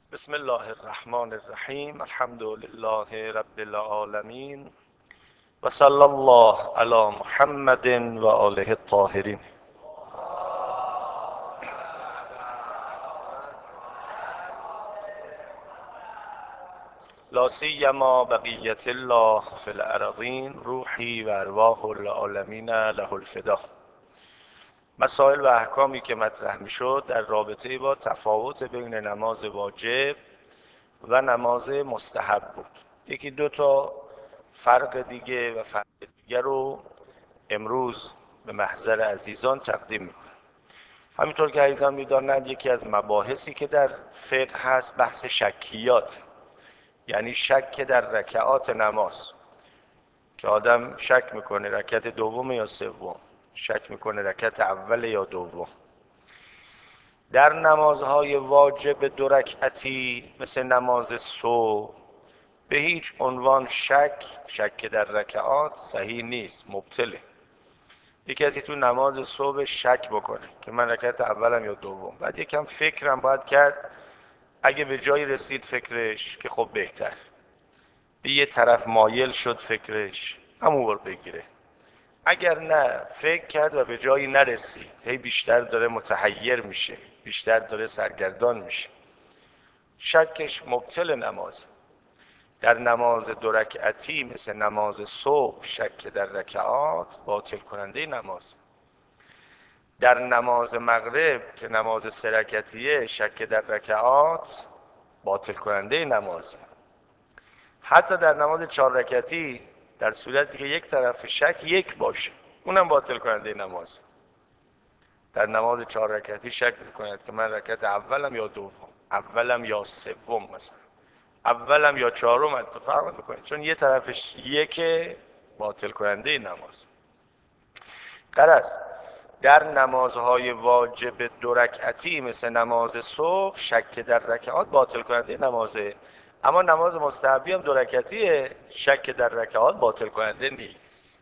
بسم الله الرحمن الرحیم. الحمد لله رب العالمین و صلی الله علی محمد و آله الطاهرین. لا سیما بقیت الله فی الارضین روحی و ارواح العالمین له الفدا. مسائل و احکامی که مطرح میشد در رابطه با تفاوت بین نماز واجب و نماز مستحب بود. یکی دو تا فرق دیگه و فرق دیگه رو امروز به محضر عزیزان تقدیم میکنم. همینطور که عزیزان میدانند یکی از مباحثی که در فقه هست بحث شکیات، یعنی شک در رکعات نماز، که آدم شک میکنه رکعت دوم یا سوم، شک میکنه رکعت اول یا دوم. در نمازهای واجب دو رکعتی مثل نماز صبح به هیچ عنوان شک در رکعات صحیح نیست، مبطله. یکی کسی تو نماز صبح شک بکنه که من رکعت اولم یا دوم، بعد یکم فکرم باید کرد، اگه به جایی رسید فکرش که خب بهتر، به یه طرف مایل شد فکرش، همون بگیره. اگر نه فکر کرد و به جایی نرسید، هی بیشتر داره متحیر میشه، بیشتر داره سرگردان میشه، شکش مبطل نماز. در نماز دو رکعتی مثل نماز صبح شک در رکعات باطل کننده نماز. در نماز مغرب که نماز سه رکعتیه شک در رکعات باطل کننده نماز. حتی در نماز چهار رکعتی در صورتی که یک طرف شک یک باشه اونم باطل کننده نماز. در نماز چهار رکعتی شک میکند که من رکعت اولم یا دوم، اولم یا سوم، مثلا اولم یا چهارم، حتی فرق میکنه، چون یه طرفش یک باطل کننده نماز. غرض در نمازهای واجب دو رکعتی مثل نماز صبح شک در رکعات باطل کننده نمازه، اما نماز مستحبی هم دو رکعتیه، شک در رکعات باطل کننده نیست.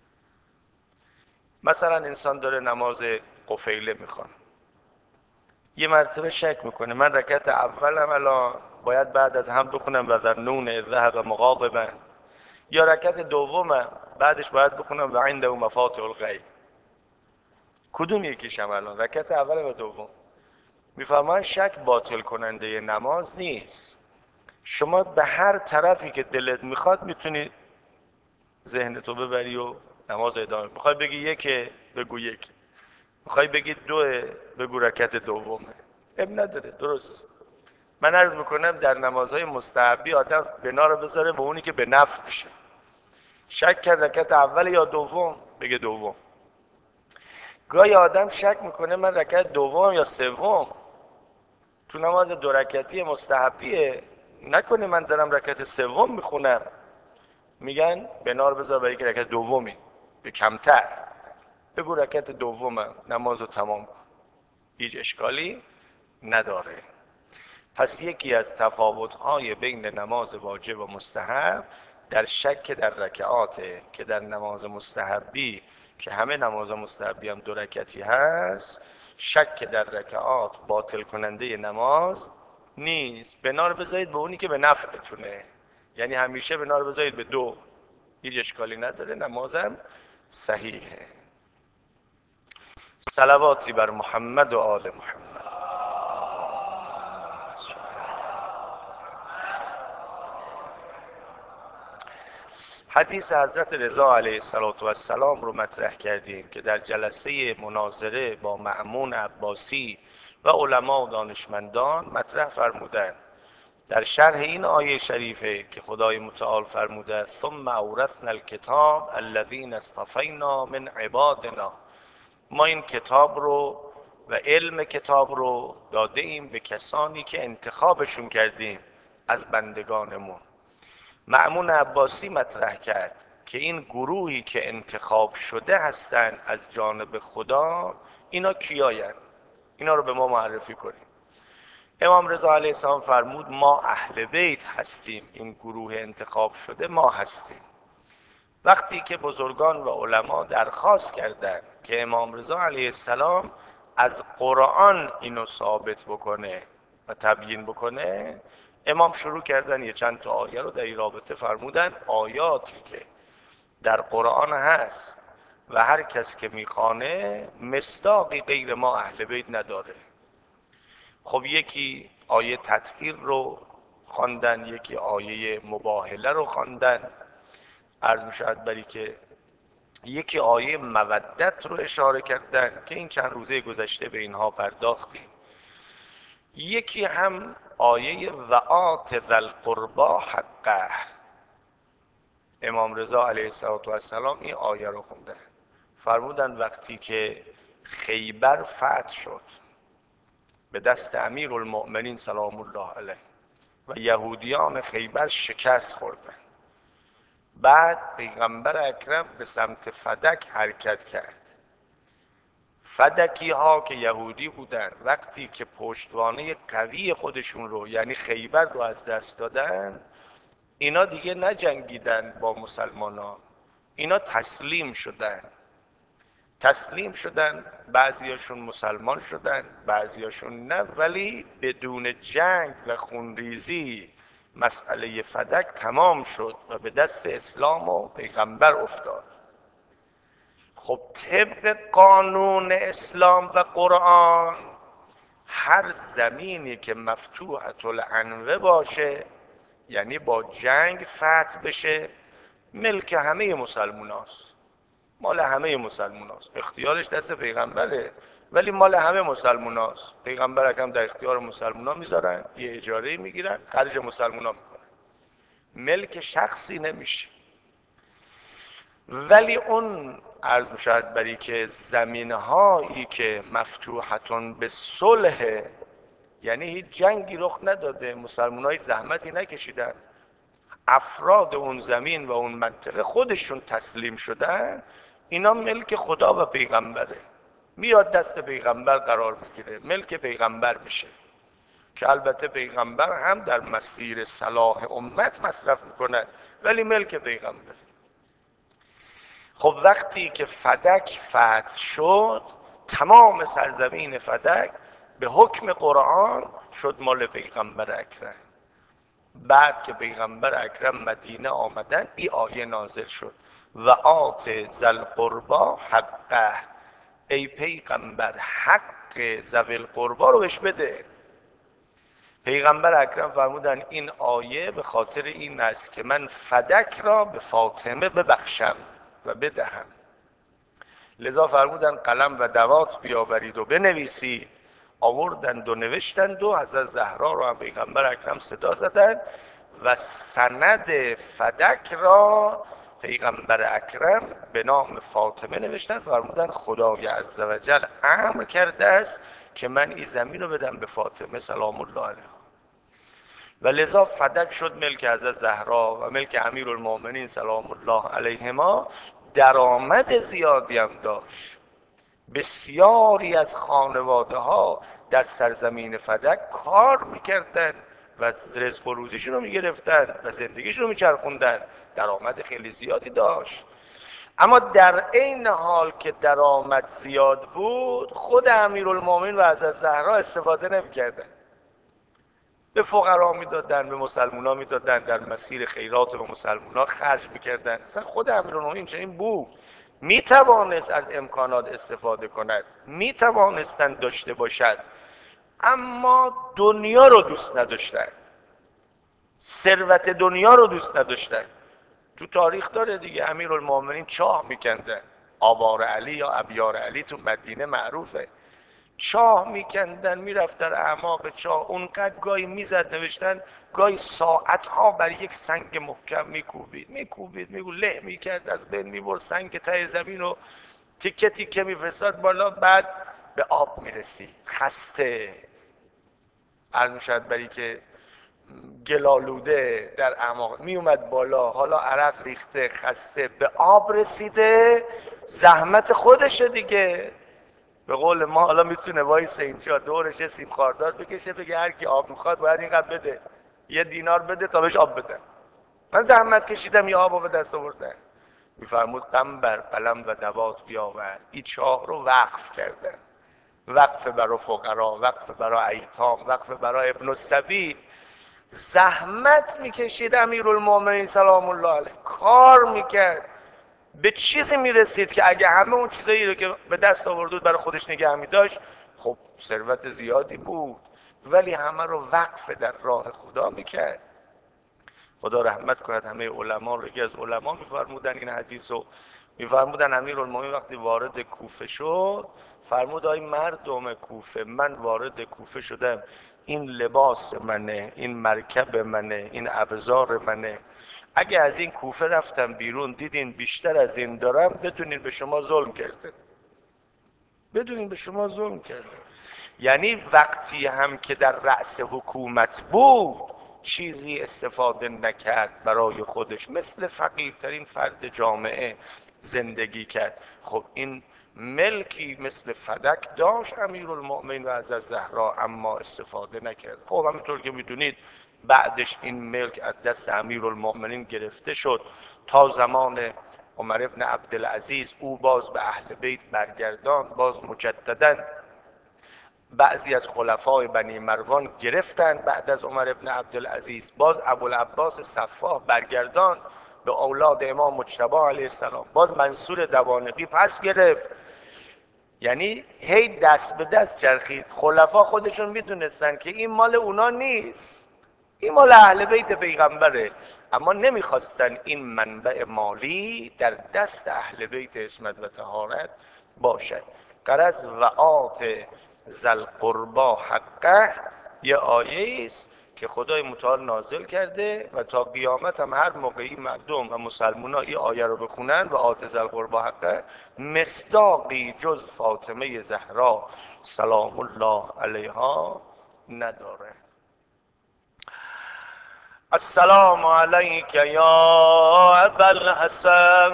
مثلا انسان داره نماز قفیله میخوان، یه مرتبه شک میکنه من رکعت اولم الان باید بعد از هم بخونم و ذرنون ذهب مغاضبا، یا رکعت دومم بعدش باید بخونم و عنده مفاتح الغیب، کدوم یکیشم الان، رکعت اول و دوم؟ میفرمان شک باطل کننده نماز نیست. شما به هر طرفی که دلت میخواد میتونی ذهنتو ببری و نماز ادامه. میخوای بگی یکه بگو یک، میخوای بگی دوه بگو رکعت دومه، اب نداره، درست. من عرض میکنم در نمازهای مستحبی آدم بنا رو بذاره به اونی که به نفع میشه. شک کرد رکعت اول یا دوم، بگه دوم. گاهی آدم شک میکنه من رکعت دوم یا سوم، تو نماز دو رکعتی مستحبیه، نکنه من دارم رکعت سوم میخونم، میگن بنا رو بذار برای که رکعت دومی به کمتر، بگو رکعت دومم، نمازو تمام کن، هیچ اشکالی نداره. پس یکی از تفاوت‌های بین نماز واجب و مستحب در شک در رکعاته که در نماز مستحبی که همه نماز مستحبی هم دو رکعتی هست، شک در رکعات باطل کننده نماز نیست. بنا رو بذارید به اونی که به نفعتونه، یعنی همیشه بنا رو بذارید به دو، هیچ اشکالی نداره، نمازم صحیحه. صلواتی بر محمد و آل محمد. حدیث حضرت رضا علیه السلام رو مطرح کردیم که در جلسه مناظره با مأمون عباسی و علما و دانشمندان مطرح فرمودند. در شرح این آیه شریفه که خدای متعال فرموده ثم اورثنا الکتاب الذین اصطفینا من عبادنا، ما این کتاب رو و علم کتاب رو داده ایم به کسانی که انتخابشون کردیم از بندگانمون. مأمون عباسی مطرح کرد که این گروهی که انتخاب شده هستند از جانب خدا، اینا کیاین؟ اینا رو به ما معرفی کنیم. امام رضا علیه السلام فرمود ما اهل بیت هستیم، این گروه انتخاب شده ما هستیم. وقتی که بزرگان و علما درخواست کردند که امام رضا علیه السلام از قرآن اینو ثابت بکنه، و تبیین بکنه، امام شروع کردن یه چند تا آیه رو در این رابطه فرمودن آیاتی که در قرآن هست و هر کس که میخوانه مصداقی غیر ما اهل بیت نداره. خب یکی آیه تطهیر رو خواندن، یکی آیه مباهله رو خواندن، عرض میشود بری که یکی آیه مودت رو اشاره کردن که این چند روزه گذشته به اینها پرداختیم، یکی هم آیه و آت ذی القربی حقه. امام رضا علیه السلام این آیه رو خونده، فرمودن وقتی که خیبر فتح شد به دست امیرالمؤمنین سلام الله علیه و یهودیان خیبر شکست خوردن، بعد پیغمبر اکرم به سمت فدک حرکت کرد. فدکی ها که یهودی بودن وقتی که پشتوانه قوی خودشون رو یعنی خیبر رو از دست دادن، اینا دیگه نجنگیدن با مسلمانان، اینا تسلیم شدن. بعضیاشون مسلمان شدن، بعضیاشون نه، ولی بدون جنگ و خونریزی مسئله فدک تمام شد و به دست اسلام و پیغمبر افتاد. خب طبق قانون اسلام و قرآن هر زمینی که مفتوحة العنوه باشه، یعنی با جنگ فتح بشه، ملک همه مسلمان هاست، مال همه مسلمان هاست، اختیارش دست پیغمبره ولی مال همه مسلمان هاست. پیغمبر اکرم در اختیار مسلمان ها میذارن، یه اجاره میگیرن، خرج مسلمان ها میکنن، ملک شخصی نمیشه. ولی اون عرض میشود بری که زمین هایی که مفتوحتون به صلح، یعنی هیچ جنگی رخ نداده، مسلمان ها هیچ زحمتی نکشیدن، افراد اون زمین و اون منطقه خودشون تسلیم شدن، اینا ملک خدا و پیغمبره، میاد دست پیغمبر قرار میگیره، ملک پیغمبر میشه که البته پیغمبر هم در مسیر صلاح امت مصرف میکنه ولی ملک پیغمبر. خب وقتی که فدک فتح شد، تمام سرزمین فدک به حکم قرآن شد مال پیغمبر اکرم. بعد که پیغمبر اکرم مدینه آمدن این آیه نازل شد و آت ذی القربی حقه، ای پیغمبر حق ذوی القربی رو بهش بده. پیغمبر اکرم فرمودن این آیه به خاطر این است که من فدک را به فاطمه ببخشم و بدهم، لذا فرمودن قلم و دوات بیاورید و بنویسید. آوردند و نوشتند و حضرت زهرا را هم پیغمبر اکرم صدا زدند و سند فدک را پیغمبر اکرم به نام فاطمه نوشتند. فرمودن خدای عزوجل امر کرده است که من این زمین رو بدم به فاطمه سلام الله علیها و لذا فدک شد ملک حضرت زهرا و ملک امیرالمؤمنین سلام الله علیهما. درآمد زیادی هم داشت، بسیاری از خانواده ها در سرزمین فدک کار میکردن و رزق و روزیشون رو میگرفتن و زندگیشون رو میچرخوندن، درآمد خیلی زیادی داشت. اما در عین حال که درآمد زیاد بود، خود امیرالمؤمنین و حضرت زهرا استفاده نمیکردن، به فقرا میدادن، به مسلمونا میدادن، در مسیر خیرات به مسلمونا خرج میکردن. اصلا خود امیرالمؤمنین چنین بود، میتوانست از امکانات استفاده کند، میتوانستند داشته باشد، اما دنیا رو دوست نداشتن، ثروت دنیا رو دوست نداشتن. تو تاریخ داره دیگه، امیرالمؤمنین چاه میکندن، آوار علی یا ابیار علی تو مدینه معروفه، چاه میکندن، میرفت در اعماق چاه، اونقدر گاهی میزد نوشتن گاهی ساعتها بر یک سنگ محکم میکوبید له میکرد، از بین میبرد سنگ ته زمین و تیکه تیکه میفرستاد بالا، بعد به آب میرسید، خسته، عرض میشد بری که گلالوده در اعماق میومد بالا، حالا عرق ریخته، خسته، به آب رسیده، زحمت خودشه دیگه. به قول ما حالا میتونه وایسه اینجا دورش سیم خاردار بکشه بگه هر کی آب میخواد باید اینقدر بده، 1 دینار بده تا بهش آب بده، من زحمت کشیدم یه آب به دست آوردن. میفرمود قم بر قلم و دوات بیاور، این چاه رو وقف کردن، وقف برای فقرا، وقف برای ایتام، وقف برای ابن السبیل. زحمت میکشید امیرالمومنین سلام الله علیه، کار میکرد، به چیزی میرسید که اگه همه اون چیزایی رو که به دست آورده بود برای خودش نگه میداشت، خب ثروت زیادی بود، ولی همه رو وقف در راه خدا میکرد. خدا رحمت کند همه علما رو. یکی از علما میفرمودن این حدیث رو، میفرمودن امیرالمومنین وقتی وارد کوفه شد فرمود ای مردم کوفه، من وارد کوفه شدم، این لباس منه، این مرکب منه، این ابزار منه، اگه از این کوفه رفتم بیرون دیدین بیشتر از این دارم، بدونین به شما ظلم کرده، بدونین به شما ظلم کرده. یعنی وقتی هم که در رأس حکومت بود چیزی استفاده نکرد برای خودش، مثل فقیرترین فرد جامعه زندگی کرد. خب این ملکی مثل فدک داشت امیرالمؤمنین و از زهرا، اما استفاده نکرد. خب همینطور که میدونید بعدش این ملک از دست امیرالمؤمنین گرفته شد تا زمان عمر ابن عبدالعزیز، او باز به اهل بیت برگردان، باز مجددا بعضی از خلفای بنی مروان گرفتن بعد از عمر ابن عبدالعزیز، باز ابوالعباس صفاح برگردان به اولاد امام مجتبی علیه السلام، باز منصور دوانقی پس گرفت. یعنی هی دست به دست چرخید. خلفا خودشون میدونستن که این مال اونا نیست، این مال اهل بیت پیغمبره، اما نمیخواستن این منبع مالی در دست اهل بیت عصمت و طهارت باشد. غرض وآت ذی القربی حقه یه آیه است که خدای متعال نازل کرده و تا قیامت هم هر موقعی مردم و مسلمان ها این آیه رو بخونن و آت ذی القربی حقه، مصداقی جز فاطمه زهرا سلام الله علیها نداره. السلام علیک یا ابا الحسن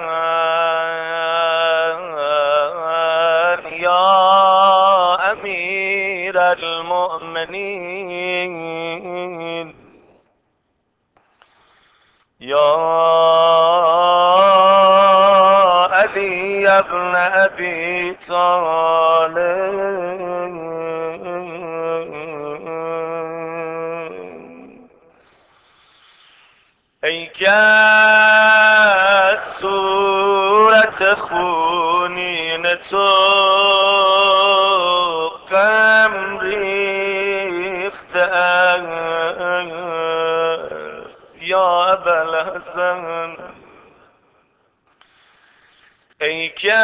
یا امیر المؤمنین یا علی ابن ابی طالب. ای که از صورت خونین تو غم ریخته است یا ابوالحسن، ای که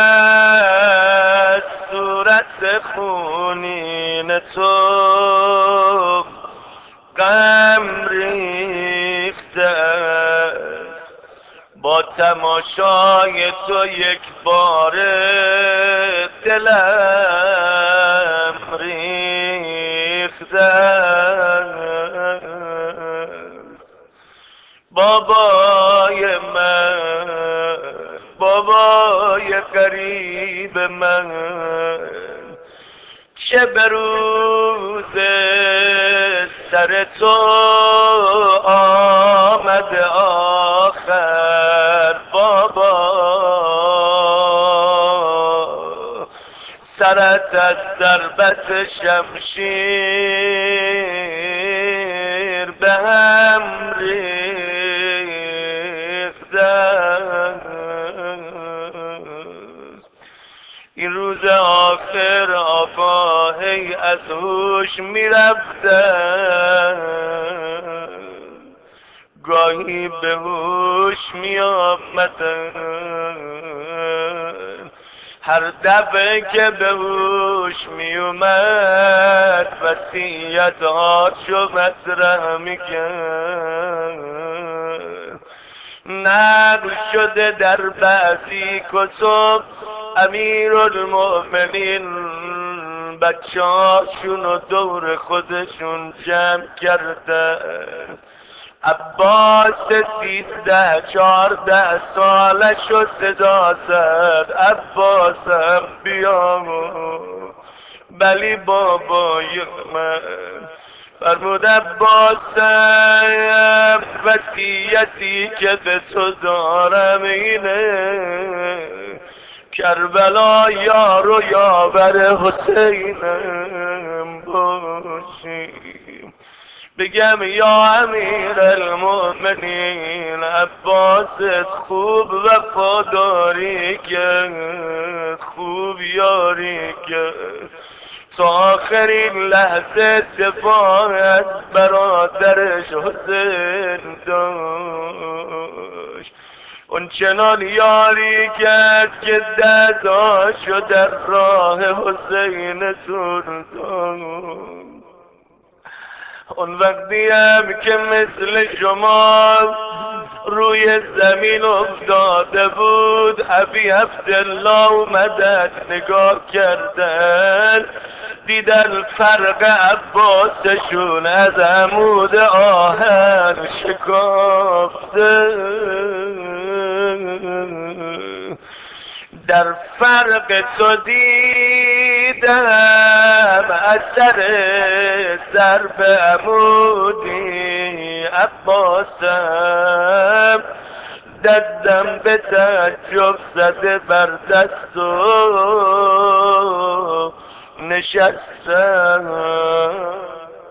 از صورت خونین تو غم ریخته است، با تماشای تو یک بار دلم ریخته است. بابای من، بابای غریب من، چه به روز سر تو آمده آخر بابا، سرت از ضربت شمشیر به هم ریخته است. این روز آخر آقا هی از هوش میرفتن، گاهی به هوش میآمدن، هر دفعه که به هوش میومد وصیت هاشو مطرح میکرد. نقل شده در بعضی کتب امیرالمؤمنین بچه هاشونو دور خودشون جمع کردن. عباس 13-14 سالشو صدا زد عباسم بیا، بلی بابای من. فرمود عباسم وصیتی که به تو دارم اینه، کربلا یار و یاور حسینم باشی. بگم یا امیر المؤمنین عباست خوب وفاداری کرد، خوب یاری کرد، تا آخرین لحظه دفاع از برادرش حسین داشت. اون چنان یاری کرد که دستاشو در راه حسین تون داشت. اون وقتی هم که مثل شما روی زمین افتاده بود، ابی عبدالله اومدن نگاه کردن، دیدن فرق عباسشون از عمود آهن شکافته. در فرق تو دیدم اثر ضرب عمودی، عباسم دستم به تعجب زده بر دست و نشستم.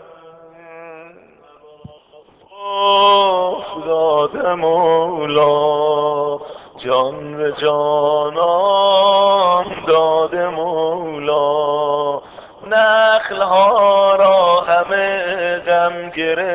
افتاد مولا جان به جانان داد مولا، نخل ها را همه غم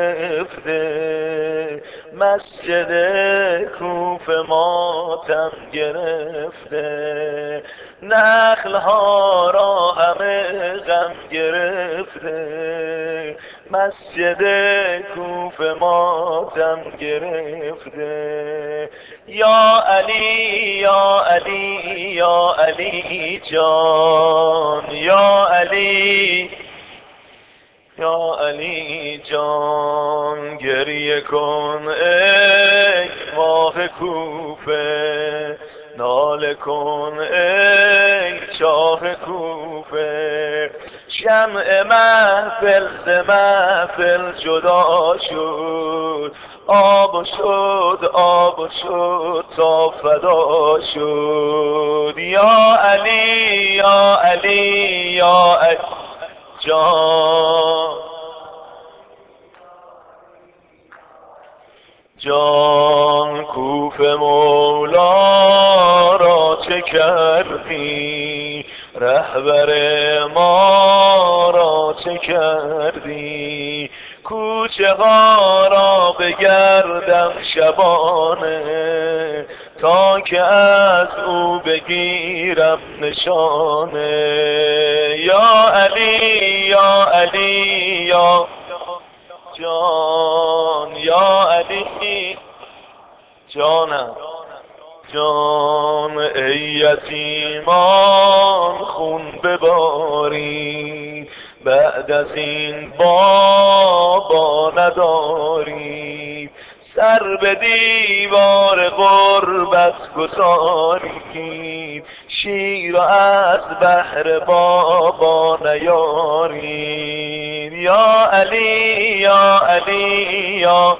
گرفته، مسجد کوفه ماتم گرفته، نخل ها را همه غم گرفته، مسجد کوفه ماتم گرفته. یا علی یا علی یا علی جان، یا علی یا علی جان، گریه کن ای ماه کوفه، ناله کن ای چاه کوفه. شمع محفل ز محفل جدا شد، آب شد آب شد تا فدا شد. یا علی یا علی یا علی جان، جان کوفه مولا را چه کردی، رهبر ما را چه کردی، کوچه ها را بگردم شبانه، تا که از او بگیرم نشانه. یا علی یا علی یا جان، یا علی جانم جان. ای یتیمان خون ببارید، بعد از این بابا ندارید، سر به دیوار غربت گذارید، شیر از بحر بابا نیارید. یا علی یا علی یا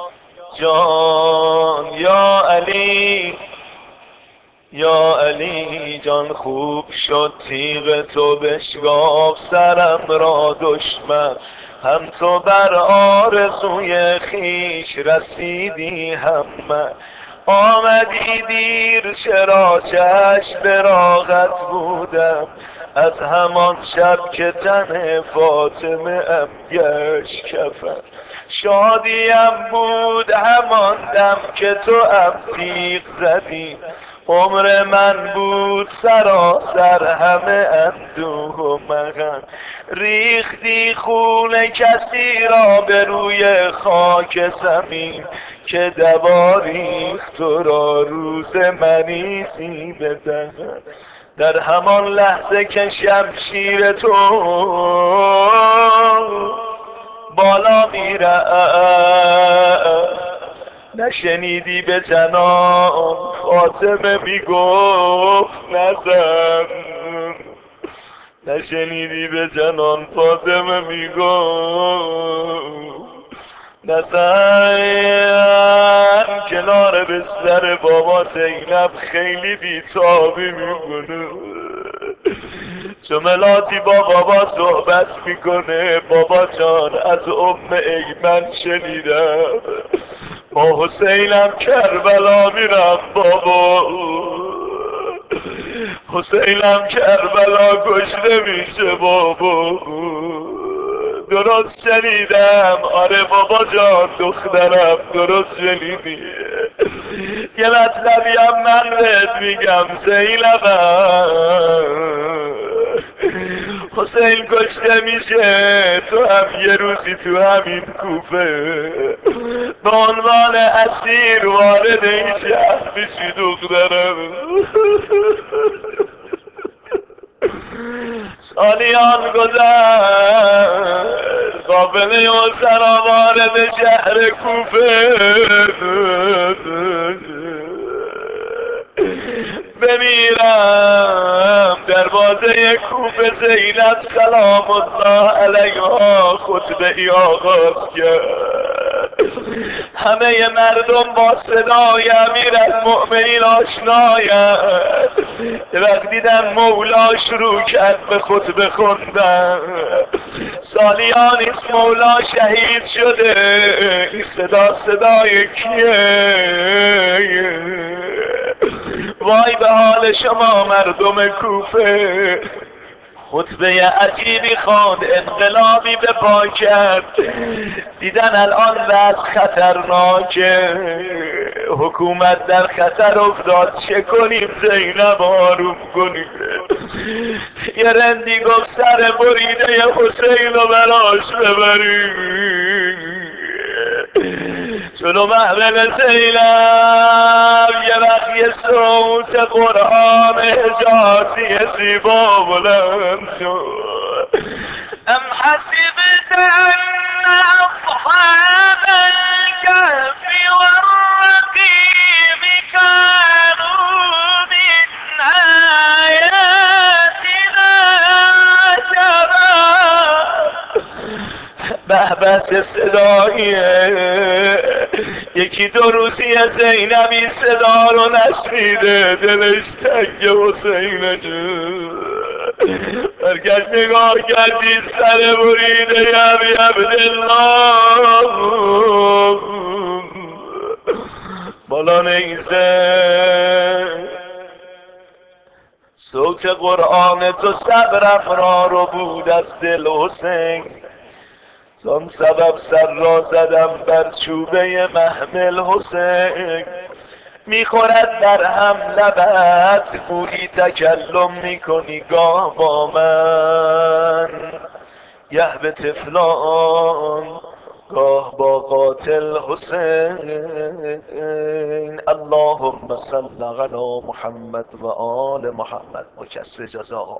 جان، یا علی یا علی جان. خوب شد تیغ تو بشکاف سرم را دشمن، هم تو بر آرزوی خیش رسیدی هم من، آمدی دیر چرا چشم به راحت بودم، از همان شب که تن فاطمه ام گشت کفن، شادیم بود همان دم که تو ام تیغ زدی، عمر من بود سراسر همه اندوه و مغن، ریختی خون کسی را به روی خاک زمین، که دوا ریخت تو را روز منیسی به دهن. در همان لحظه که شمشیر تو بالا میرفت، نشنیدی به جنان فاطمه میگفت نزن، نشنیدی به جنان فاطمه میگفت نزن. کنار بستر بابا زینب خیلی بیتابی میکنه. جملاتی با بابا صحبت میکنه. بابا جان از ایمن شنیدم با حسینم کربلا میرم بابا، حسینم کربلا کشته میشه بابا. درست شنیدم؟ آره بابا جان دخترم درست شنیدی. یه مطلبی هم من بهت میگم زینبم، حسین کشته میشه تو هم یه روزی تو همین کوفه به عنوان اسیر وارد این شهر میشی دخترم. سالیان گذشت قافله اسرا وارد شهر کوفه بمیرم. دروازه کوفه زینب سلام الله علیها خطبه ای آغاز کرد. همه مردم با صدای امیرالمؤمنین آشنایند. وقتی دیدن مولا شروع کرد به خطبه خوندن، سالیانیست مولا شهید شده. این صدا صدای کیه؟ وای به حال شما مردم کوفه. خطبه عجیبی خواند، انقلابی به پا کرد. دیدن الان وضع خطرناکه، حکومت در خطر افتاد، چه کنیم زینب آروم کنیم. یه رندی گفت سر بریده حسین رو براش ببریم. جلو محمل زینب یه وقت یه صوت قرآن حجازی زیبا بلند شد. ام حسبت ان اصحاب الكهف والرقيم كانوا من آياتنا عجبا. به چه صداییه. یکی دو روزی زینبی صدا رو نشنیده، دلش تنگ حسینه برگشت نگاه کردی سر بریده ابی عبدالله بالا نیزه. صوت قرآن تو صبر افرا بود از دل حسین، زان سبب سر را زدم بر چوبه محمل حسین. میخورد در هم لبت گویی تکلم میکنی گاه با من، گه به طفلان گاه با قاتل حسین. اللهم صل علی محمد و آل محمد و کسر جزا.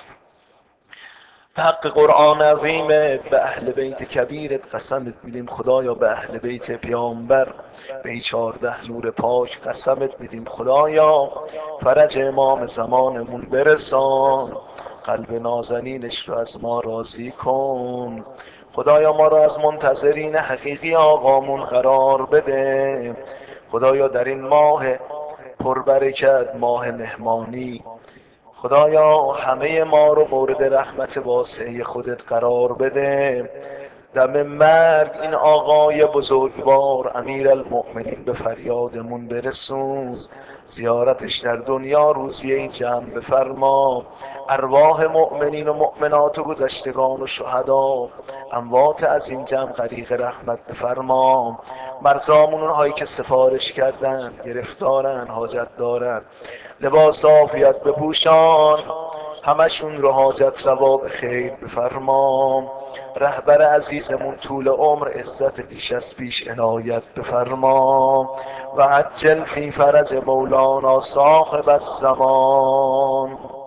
به حق قرآن عظیمت به اهل بیت کبیرت قسمت میدیم خدایا، به اهل بیت پیامبر به این 14 نور پاک قسمت میدیم خدایا، فرج امام زمانمون برسان، قلب نازنینش رو از ما راضی کن خدایا. ما رو از منتظرین حقیقی آقامون قرار بده خدایا. در این ماه پربرکت، ماه مهمانی خدایا، همه ما رو مورد رحمت واسعه خودت قرار بده. دم مرگ این آقای بزرگوار امیرالمؤمنین به فریادمون برسون، زیارتش در دنیا روزی این جمع بفرما. ارواح مؤمنین و مؤمنات و گذشتگان و شهدا اموات از این جمع غریق رحمت بفرما. مرزامون اونهایی که سفارش کردن، گرفتارن، حاجت دارن، لباس عافیت بپوشان، همشون رو حاجت روا به خیر بفرما. رهبر عزیزمون طول عمر، عزت پیش از پیش عنایت بفرما. و عجل فی فرج مولانا صاحب الزمان.